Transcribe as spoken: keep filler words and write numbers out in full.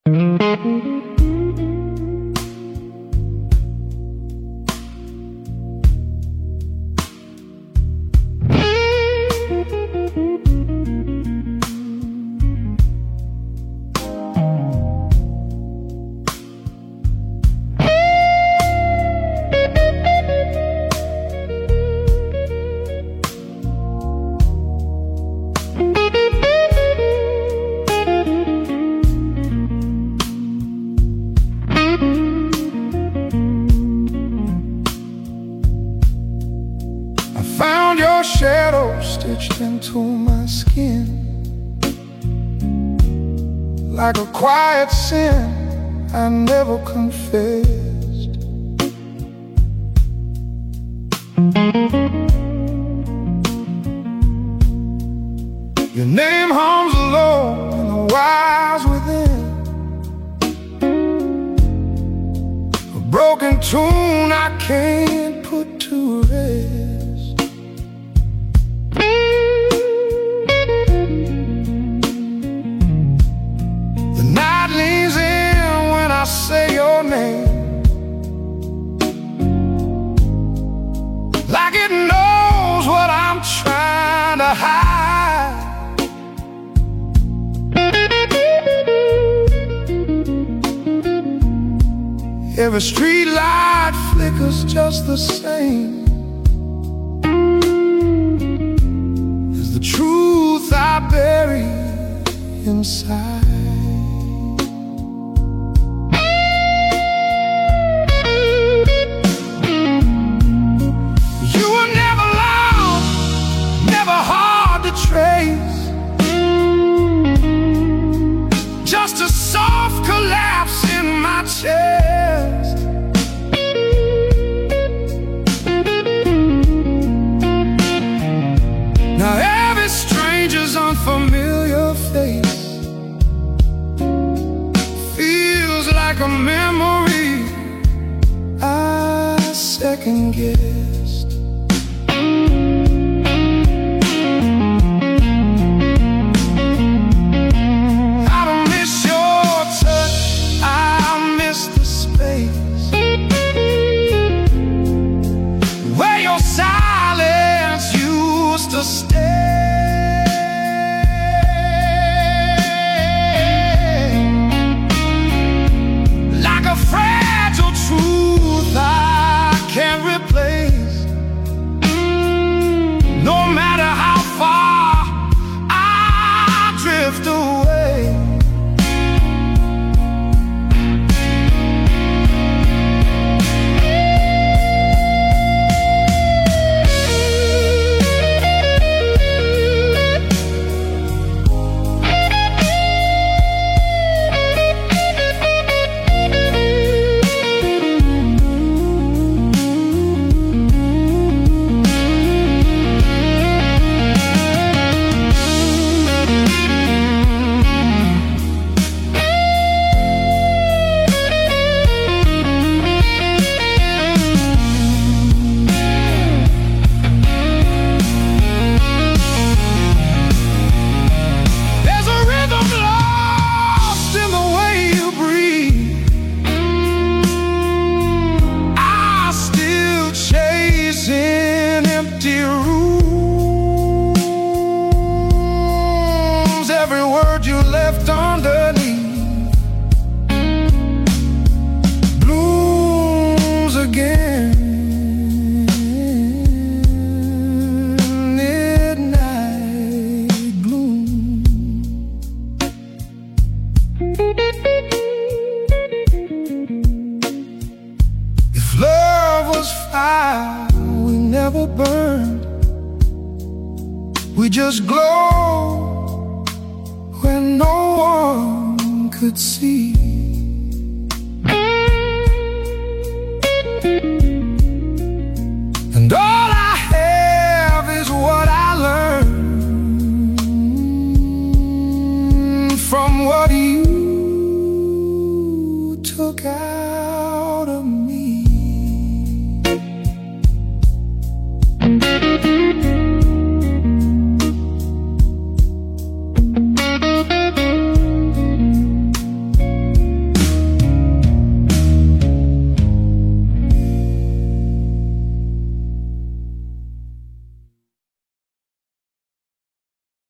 Found your shadow stitched into my skin, like a quiet sin I never confessed. Your name hums alone in the wilds within, a broken tune I can't put to rest. Say your name, like it knows what I'm trying to hide. Every street light flickers just the same as the truth I bury inside. Just a soft collapse in my chest. Now every stranger's unfamiliar face feels like a memory I second guessed. You left underneath blooms again. Midnight gloom. If love was fire, we never burned, we just glowed when no one could see.